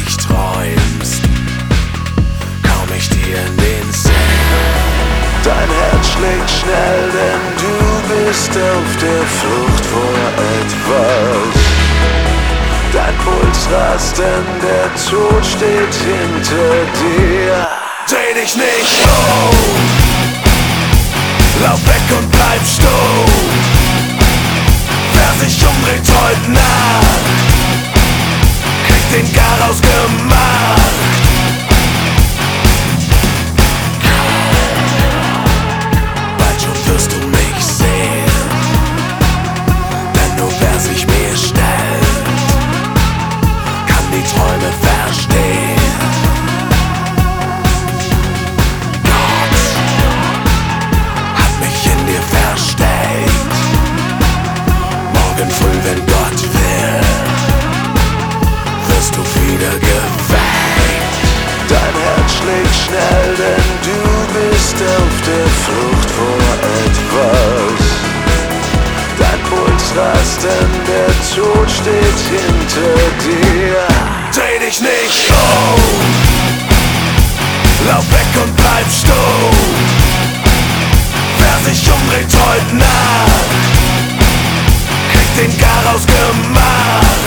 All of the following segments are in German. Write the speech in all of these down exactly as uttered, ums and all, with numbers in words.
nicht träumst, komm ich dir in den Sinn. Dein Herz schlägt schnell, denn du bist auf der Flucht vor etwas. Dein Puls rast, denn der Tod steht hinter dir. Dreh dich nicht um, lauf weg und bleib stumm. Wer sich umdreht heute Nacht, kriegt den Garaus gemacht. Bald schon wirst du mich sehen, denn nur wer sich mir stellt, kann die Träume verstehen. Gott hat mich in dir versteckt. Morgen früh, wenn Gott will, wirst du wieder geweckt. Dein Herz schlägt schnell, denn du bist auf der Flucht vor etwas. Dein Puls rast, denn der Tod steht hinter dir. Dreh dich nicht um, lauf weg und bleib stumm. Wer sich umdreht heute Nacht, kriegt den Garaus gemacht.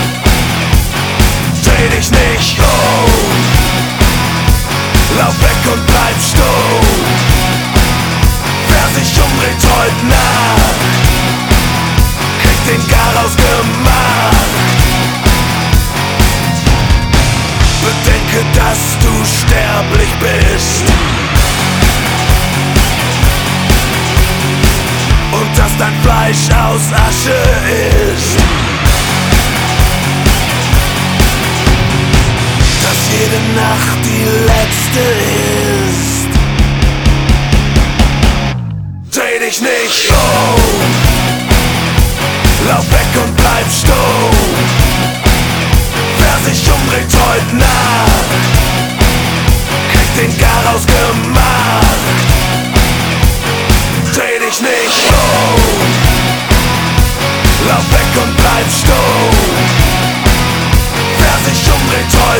Dreh dich nicht um, lauf weg und bleib stumm. Wer sich umdreht heute Nacht, kriegt den Garaus gemacht. Bedenke, dass du sterblich bist und dass dein Fleisch aus Asche ist. Dass jede Nacht die letzte ist. Dreh dich nicht um, lauf weg und bleib stumm. Wer sich umdreht heute Nacht, kriegt den Garaus gemacht. Dreh dich nicht um, lauf weg und bleib stumm. Wer sich umdreht heute